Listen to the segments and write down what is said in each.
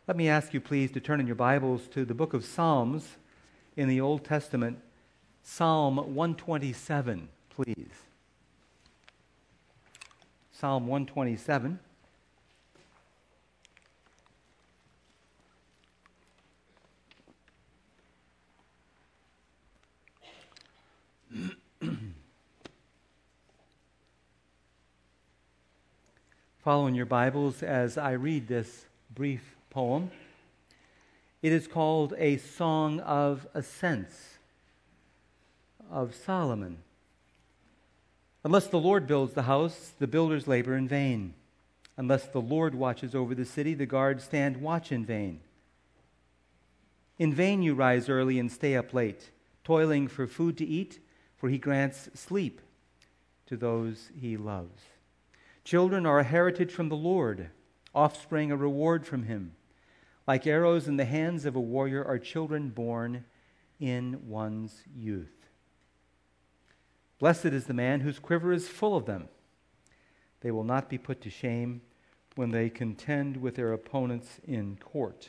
Let me ask you, please, to turn in your Bibles to the book of Psalms in the Old Testament, Psalm 127, please. Psalm 127. Follow in your Bibles as I read this brief poem. It is called A Song of Ascents of Solomon. Unless the Lord builds the house, the builders labor in vain. Unless the Lord watches over the city, the guards stand watch in vain. In vain you rise early and stay up late, toiling for food to eat, for he grants sleep to those he loves. Children are a heritage from the Lord, offspring a reward from him. Like arrows in the hands of a warrior are children born in one's youth. Blessed is the man whose quiver is full of them. They will not be put to shame when they contend with their opponents in court.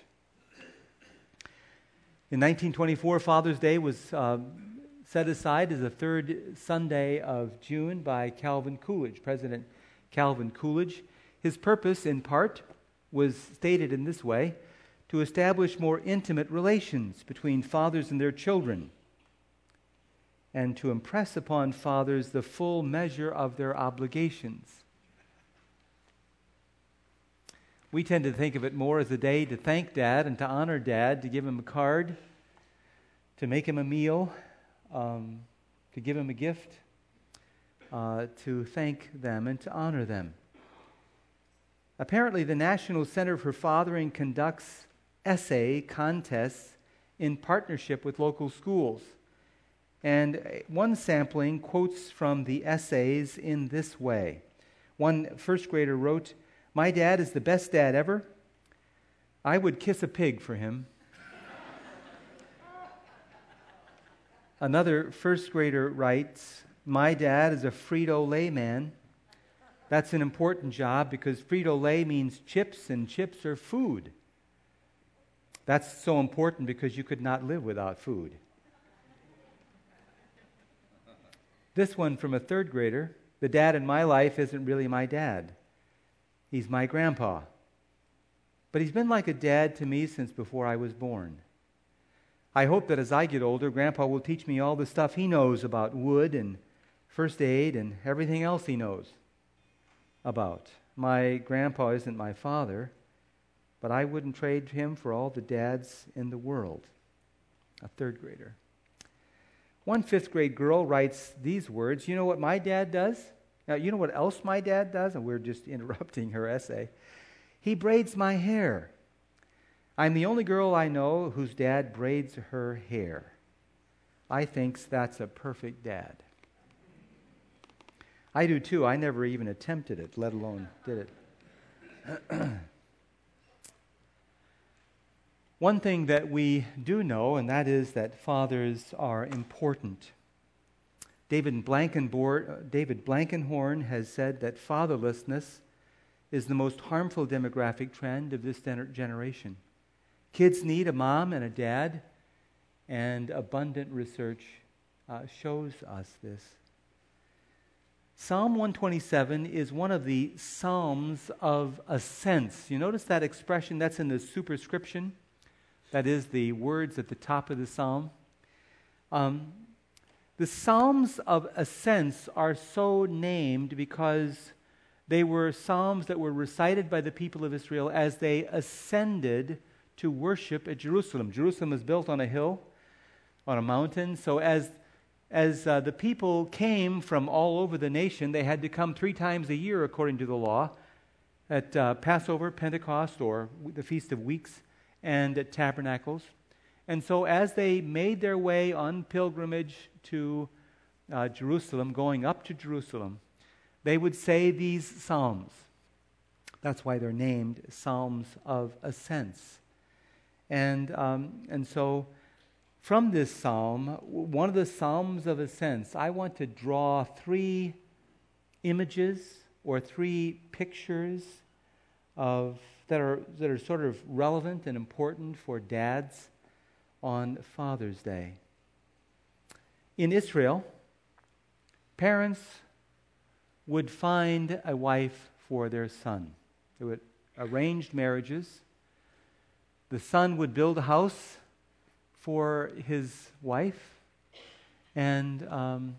In 1924, Father's Day was set aside as the third Sunday of June by Calvin Coolidge, President Calvin Coolidge. His purpose, in part, was stated in this way: to establish more intimate relations between fathers and their children, and to impress upon fathers the full measure of their obligations. We tend to think of it more as a day to thank Dad and to honor Dad, to give him a card, to make him a meal, to give him a gift, to thank them and to honor them. Apparently, the National Center for Fathering conducts essay contests in partnership with local schools. And one sampling quotes from the essays in this way. One first grader wrote, "My dad is the best dad ever. I would kiss a pig for him." Another first grader writes, "My dad is a Frito-Lay man. That's an important job because Frito-Lay means chips, and chips are food. That's so important because you could not live without food." This one from a third grader: "The dad in my life isn't really my dad. He's my grandpa. But he's been like a dad to me since before I was born. I hope that as I get older, Grandpa will teach me all the stuff he knows about wood and first aid and everything else he knows about. My grandpa isn't my father, but I wouldn't trade him for all the dads in the world." A third grader. One fifth grade girl writes these words: "You know what my dad does? Now, you know what else my dad does?" And we're just interrupting her essay. "He braids my hair. I'm the only girl I know whose dad braids her hair. I thinks that's a perfect dad." I do too. I never even attempted it, let alone did it. One thing that we do know, and that is that fathers are important. David Blankenhorn has said that fatherlessness is the most harmful demographic trend of this generation. Kids need a mom and a dad, and abundant research shows us this. Psalm 127 is one of the Psalms of Ascents. You notice that expression? That's in the superscription. That is the words at the top of the psalm. The Psalms of Ascents are so named because they were psalms that were recited by the people of Israel as they ascended to worship at Jerusalem. Jerusalem is built on a hill, on a mountain. So as the people came from all over the nation, they had to come 3 times a year according to the law, at Passover, Pentecost, or the Feast of Weeks, and at Tabernacles. And so as they made their way on pilgrimage to Jerusalem, going up to Jerusalem, they would say these psalms. That's why they're named Psalms of Ascents. And so from this psalm, one of the Psalms of Ascents, I want to draw 3 images or 3 pictures of that are sort of relevant and important for dads on Father's Day. In Israel, parents would find a wife for their son. They would arrange marriages. The son would build a house for his wife, and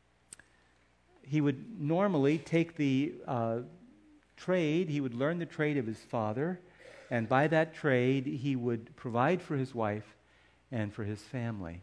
he would normally take the trade. He would learn the trade of his father, and by that trade he would provide for his wife and for his family.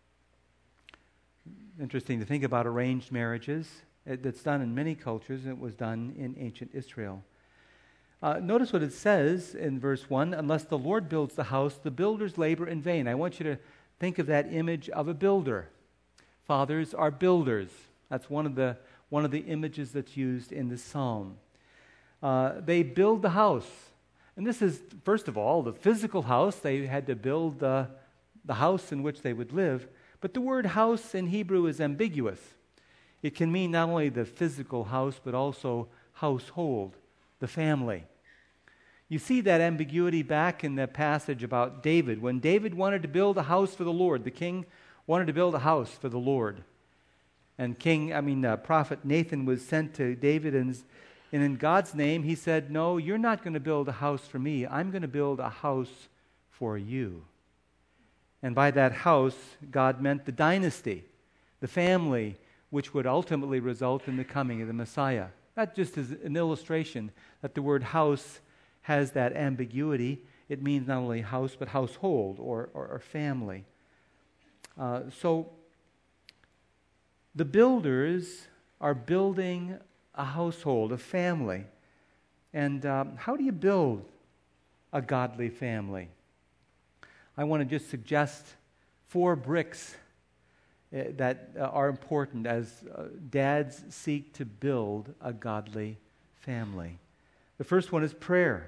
Interesting to think about arranged marriages. That's done in many cultures, and it was done in ancient Israel. Notice what it says in verse 1, unless the Lord builds the house, the builders labor in vain. I want you to think of that image of a builder. Fathers are builders. That's one of the images that's used in the psalm. They build the house. And this is, first of all, the physical house. They had to build the house in which they would live. But the word house in Hebrew is ambiguous. It can mean not only the physical house, but also household, the family. You see that ambiguity back in the passage about David. When David wanted to build a house for the Lord, the king wanted to build a house for the Lord. And prophet Nathan was sent to David, and in God's name he said, no, you're not going to build a house for me. I'm going to build a house for you. And by that house, God meant the dynasty, the family, which would ultimately result in the coming of the Messiah. That just is an illustration that the word house has that ambiguity. It means not only house, but household or family. So the builders are building a household, a family. And how do you build a godly family? I want to just suggest 4 bricks that are important as dads seek to build a godly family. The first one is prayer.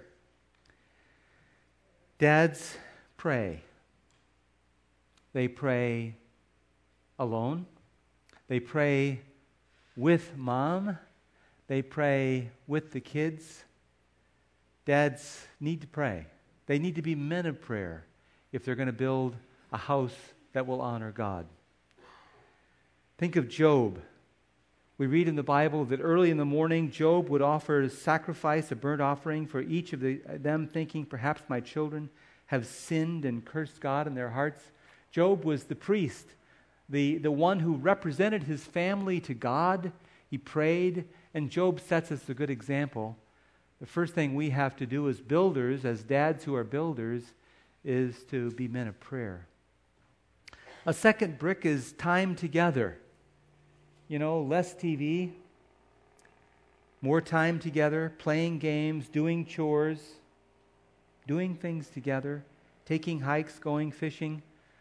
Dads pray. They pray alone. They pray with mom. They pray with the kids. Dads need to pray. They need to be men of prayer if they're going to build a house that will honor God. Think of Job. We read in the Bible that early in the morning, Job would offer a sacrifice, a burnt offering for each of them, thinking, perhaps my children have sinned and cursed God in their hearts. Job was the priest, the one who represented his family to God. He prayed, and Job sets us a good example. The first thing we have to do as builders, as dads who are builders, is to be men of prayer. A second brick is time together. Less TV, more time together, playing games, doing chores, doing things together, taking hikes, going fishing,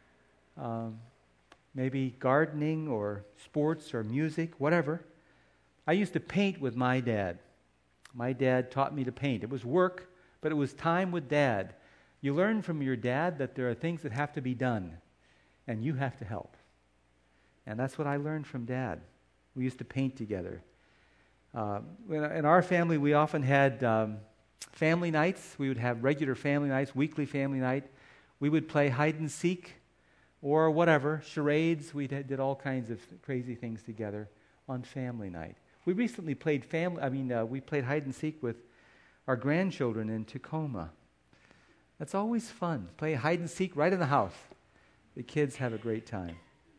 maybe gardening or sports or music, whatever. I used to paint with my dad. My dad taught me to paint. It was work, but it was time with Dad. You learn from your dad that there are things that have to be done, and you have to help. And that's what I learned from Dad. We used to paint together. In our family, we often had family nights. We would have regular family nights, weekly family night. We would play hide and seek or whatever, charades. We did all kinds of crazy things together on family night. We recently played we played hide and seek with our grandchildren in Tacoma. That's always fun. Play hide and seek right in the house. The kids have a great time.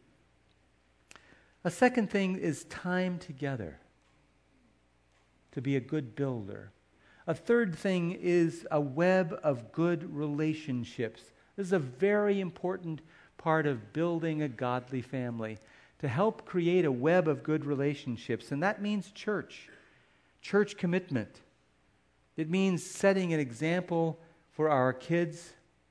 A second thing is time together, to be a good builder. A third thing is a web of good relationships. This is a very important part of building a godly family, to help create a web of good relationships. And that means church commitment. It means setting an example for our kids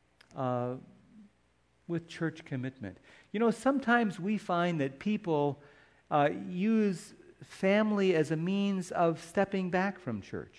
with church commitment. Sometimes we find that people use family as a means of stepping back from church.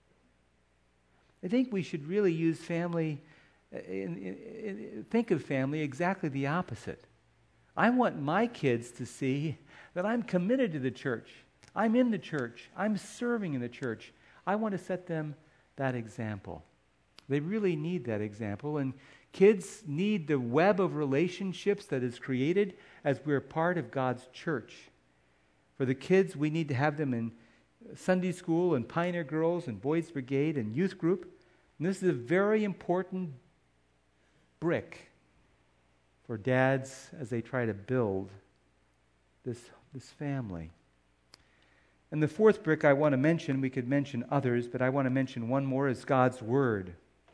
I think we should really use family, think of family exactly the opposite. I want my kids to see that I'm committed to the church. I'm in the church. I'm serving in the church. I want to set them that example. They really need that example. And kids need the web of relationships that is created as we're part of God's church. For the kids, we need to have them in Sunday school and Pioneer Girls and Boys Brigade and youth group. And this is a very important brick for dads as they try to build this family. And the fourth brick I want to mention, we could mention others, but I want to mention one more, is God's Word.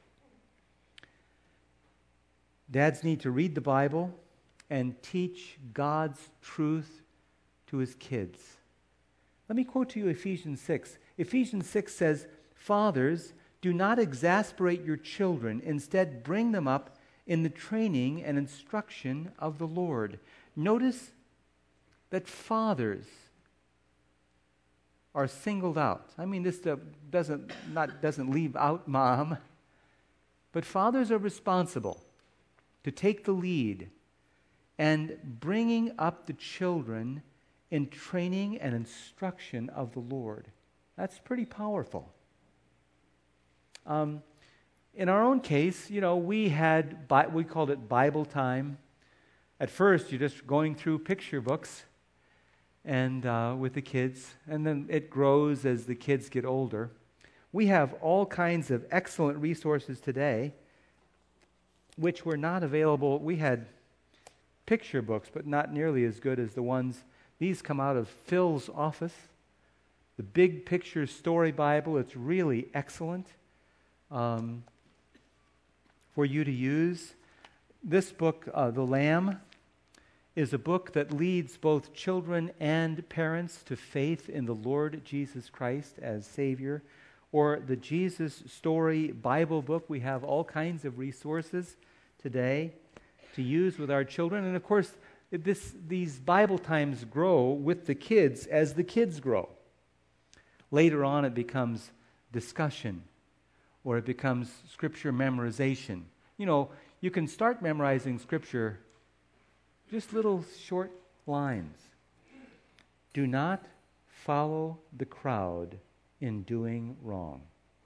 Dads need to read the Bible and teach God's truth to his kids. Let me quote to you Ephesians 6. Ephesians 6 says, "Fathers, do not exasperate your children. Instead, bring them up in the training and instruction of the Lord." Notice that fathers are singled out. I mean, this doesn't leave out mom, but fathers are responsible to take the lead and bringing up the children in training and instruction of the Lord. That's pretty powerful. In our own case, we called it Bible time. At first, you're just going through picture books and with the kids, and then it grows as the kids get older. We have all kinds of excellent resources today, which were not available. We had picture books, but not nearly as good as the ones. These come out of Phil's office. The Big Picture Story Bible. It's really excellent for you to use. This book, The Lamb, is a book that leads both children and parents to faith in the Lord Jesus Christ as Savior. Or the Jesus Story Bible book. We have all kinds of resources today to use with our children. And of course, these Bible times grow with the kids as the kids grow. Later on, it becomes discussion, or it becomes Scripture memorization. You can start memorizing Scripture, just little short lines. Do not follow the crowd in doing wrong.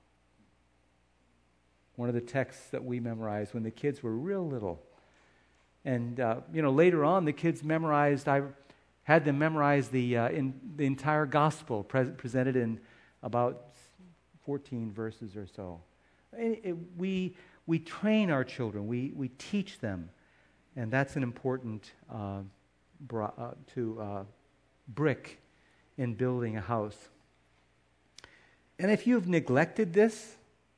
One of the texts that we memorized when the kids were real little. And, later on, the kids memorized, I had them memorize the entire gospel presented in about 14 verses or so. We train our children. We teach them. And that's an important brick in building a house. And if you've neglected this,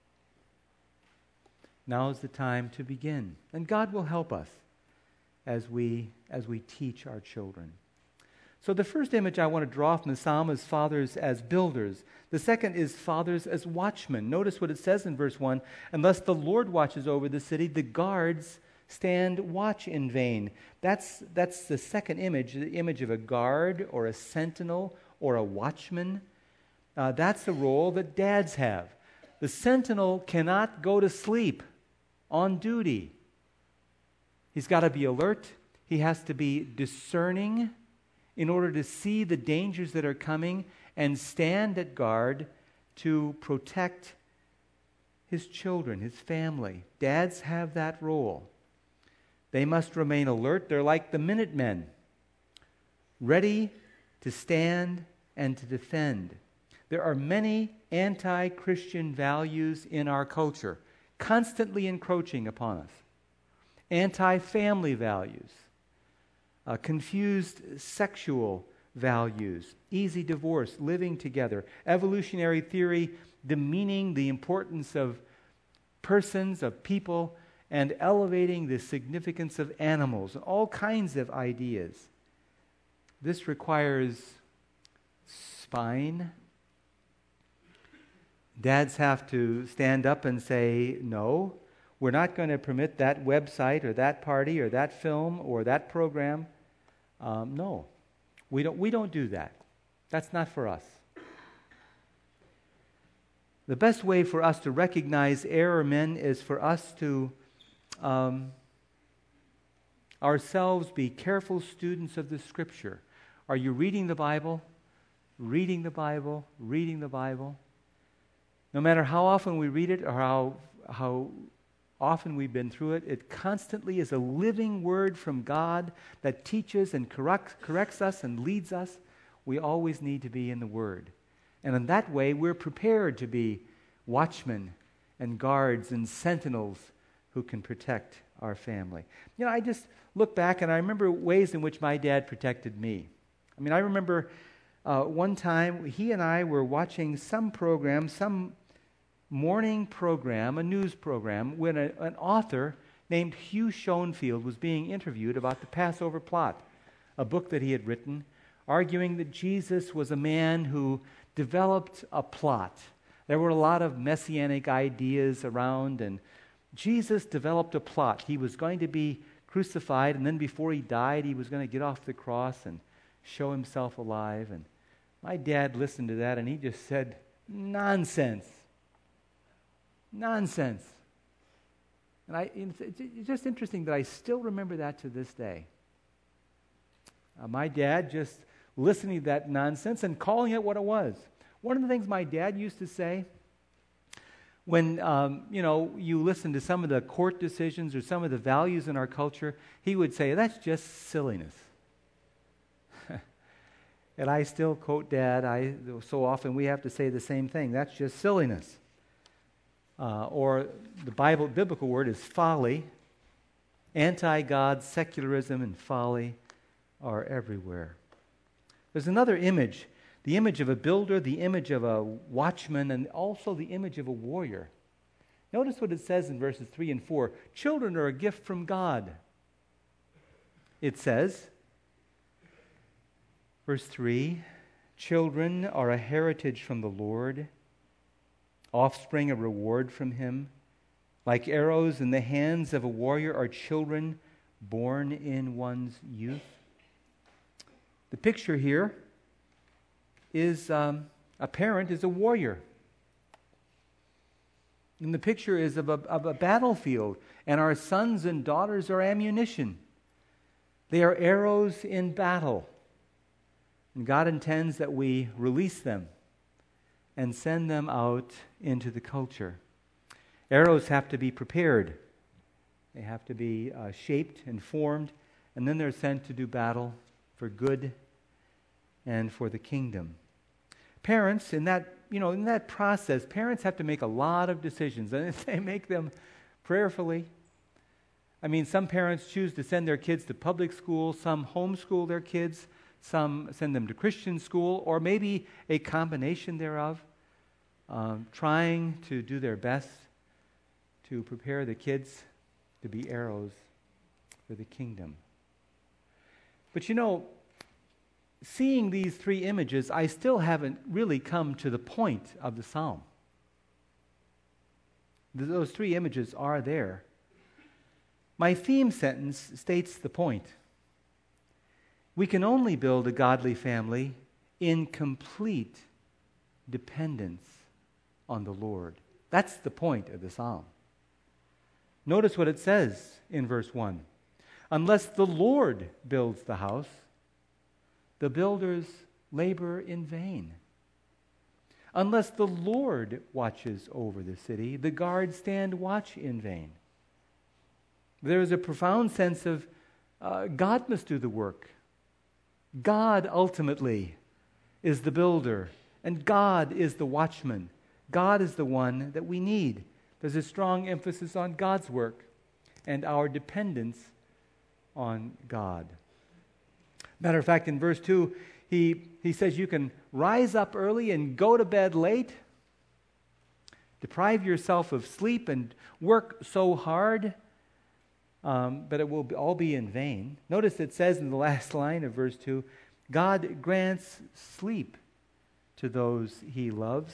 now is the time to begin. And God will help us as we teach our children. So the first image I want to draw from the psalm is fathers as builders. The second is fathers as watchmen. Notice what it says in verse 1. "Unless the Lord watches over the city, the guards stand watch in vain." That's the second image, the image of a guard or a sentinel or a watchman. That's the role that dads have. The sentinel cannot go to sleep on duty. He's got to be alert. He has to be discerning in order to see the dangers that are coming and stand at guard to protect his children, his family. Dads have that role. They must remain alert. They're like the Minutemen, ready to stand and to defend. There are many anti-Christian values in our culture, constantly encroaching upon us. Anti-family values, confused sexual values, easy divorce, living together, evolutionary theory, demeaning the importance of persons, of people, and elevating the significance of animals, all kinds of ideas. This requires spine. Dads have to stand up and say, no, we're not going to permit that website or that party or that film or that program. No, we don't do that. That's not for us. The best way for us to recognize error, men, is for us to ourselves be careful students of the Scripture. Are you reading the Bible? Reading the Bible? Reading the Bible? No matter how often we read it or how often we've been through it. It constantly is a living word from God that teaches and corrects us and leads us. We always need to be in the Word. And in that way, we're prepared to be watchmen and guards and sentinels who can protect our family. You know, I just look back and I remember ways in which my dad protected me. I mean, I remember one time he and I were watching some program, some morning program, a news program, when an author named Hugh Schoenfield was being interviewed about the Passover plot, a book that he had written, arguing that Jesus was a man who developed a plot. There were a lot of messianic ideas around, and Jesus developed a plot. He was going to be crucified, and then before he died, he was going to get off the cross and show himself alive. And my dad listened to that, and he just said, "Nonsense. Nonsense." And it's just interesting that I still remember that to this day. My dad just listening to that nonsense and calling it what it was. One of the things my dad used to say when, you listen to some of the court decisions or some of the values in our culture, he would say, "That's just silliness." And I still quote Dad. So often we have to say the same thing. That's just silliness. Or the biblical word is folly. Anti-God, secularism, and folly are everywhere. There's another image, the image of a builder, the image of a watchman, and also the image of a warrior. Notice what it says in verses 3 and 4. Children are a gift from God. It says, verse 3, children are a heritage from the Lord, offspring a reward from Him. Like arrows in the hands of a warrior are children born in one's youth. The picture here is a parent is a warrior. And the picture is of a battlefield, and our sons and daughters are ammunition. They are arrows in battle. And God intends that we release them and send them out into the culture. Arrows have to be prepared. They have to be shaped and formed, and then they're sent to do battle for good and for the kingdom. Parents, in that process, parents have to make a lot of decisions, and they make them prayerfully. I mean, some parents choose to send their kids to public school, some homeschool their kids, some send them to Christian school, or maybe a combination thereof, trying to do their best to prepare the kids to be arrows for the kingdom. But seeing these three images, I still haven't really come to the point of the psalm. Those three images are there. My theme sentence states the point. We can only build a godly family in complete dependence on the Lord. That's the point of the psalm. Notice what it says in verse 1. Unless the Lord builds the house, the builders labor in vain. Unless the Lord watches over the city, the guards stand watch in vain. There is a profound sense of God must do the work. God ultimately is the builder, and God is the watchman. God is the one that we need. There's a strong emphasis on God's work and our dependence on God. Matter of fact, in verse 2, he says you can rise up early and go to bed late, deprive yourself of sleep and work so hard, but it will all be in vain. Notice it says in the last line of verse 2, God grants sleep to those He loves.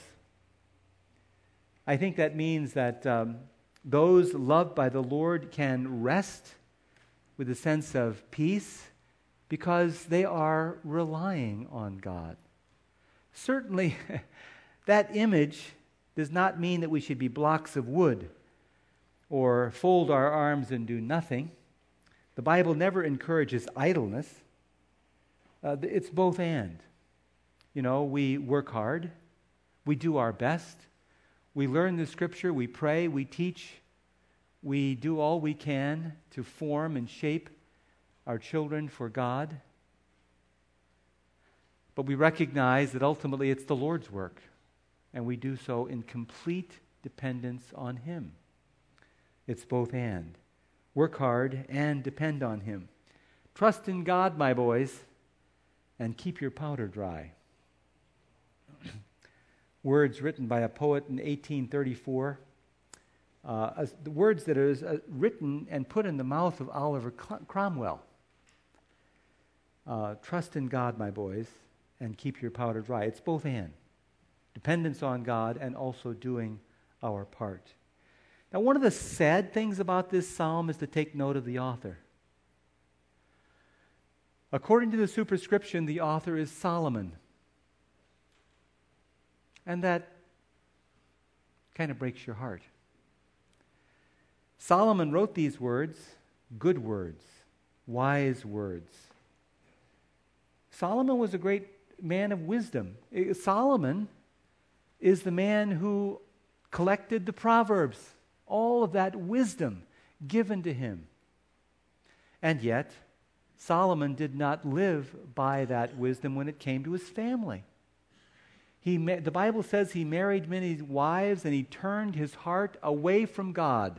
I think that means that those loved by the Lord can rest with a sense of peace because they are relying on God. Certainly, that image does not mean that we should be blocks of wood or fold our arms and do nothing. The Bible never encourages idleness. It's both and. We work hard. We do our best. We learn the Scripture, we pray, we teach, we do all we can to form and shape our children for God. But we recognize that ultimately it's the Lord's work, and we do so in complete dependence on Him. It's both and. Work hard and depend on Him. Trust in God, my boys, and keep your powder dry. Words written by a poet in 1834. The words that are written and put in the mouth of Oliver Cromwell. Trust in God, my boys, and keep your powder dry. It's both and. Dependence on God and also doing our part. Now, one of the sad things about this psalm is to take note of the author. According to the superscription, the author is Solomon. And that kind of breaks your heart. Solomon wrote these words, good words, wise words. Solomon was a great man of wisdom. Solomon is the man who collected the Proverbs, all of that wisdom given to him. And yet, Solomon did not live by that wisdom when it came to his family. The Bible says he married many wives and he turned his heart away from God.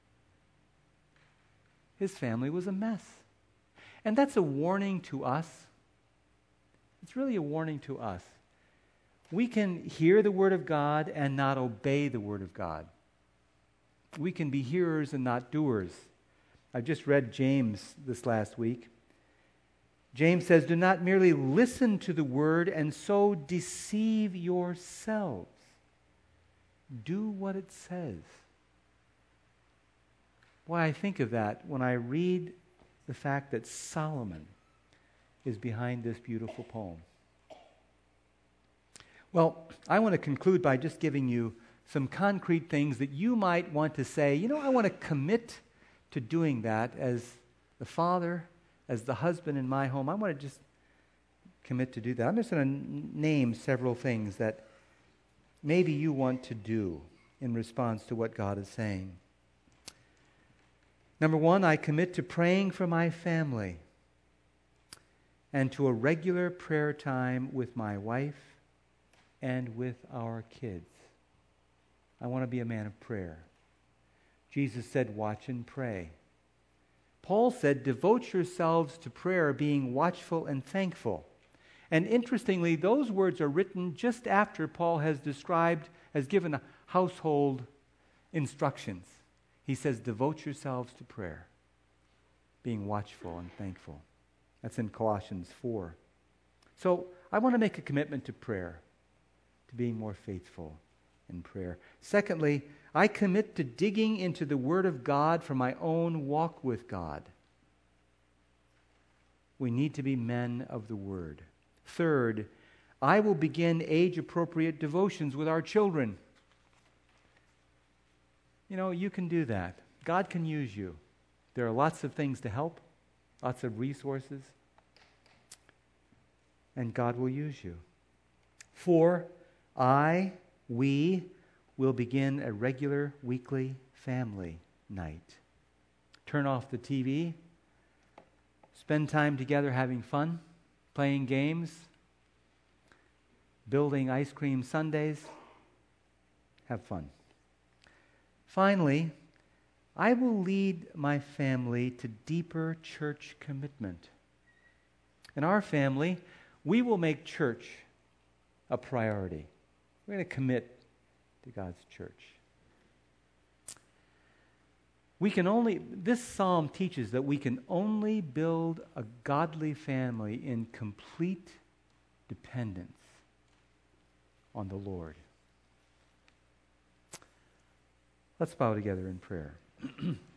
His family was a mess. And that's a warning to us. It's really a warning to us. We can hear the Word of God and not obey the Word of God. We can be hearers and not doers. I just read James this last week. James says, do not merely listen to the Word and so deceive yourselves. Do what it says. Why I think of that when I read the fact that Solomon is behind this beautiful poem. Well, I want to conclude by just giving you some concrete things that you might want to say, I want to commit to doing that as the father, as the husband in my home. I want to just commit to do that. I'm just going to name several things that maybe you want to do in response to what God is saying. Number one, I commit to praying for my family and to a regular prayer time with my wife and with our kids. I want to be a man of prayer. Jesus said, watch and pray. Paul said, devote yourselves to prayer, being watchful and thankful. And interestingly, those words are written just after Paul has given household instructions. He says, devote yourselves to prayer, being watchful and thankful. That's in Colossians 4. So I want to make a commitment to prayer, to being more faithful in prayer. Secondly, I commit to digging into the Word of God for my own walk with God. We need to be men of the Word. Third, I will begin age-appropriate devotions with our children. You can do that. God can use you. There are lots of things to help, lots of resources, and God will use you. 4, we will begin a regular weekly family night. Turn off the TV, spend time together having fun, playing games, building ice cream sundaes. Have fun. Finally, I will lead my family to deeper church commitment. In our family, we will make church a priority. We're going to commit to God's church. This psalm teaches that we can only build a godly family in complete dependence on the Lord. Let's bow together in prayer.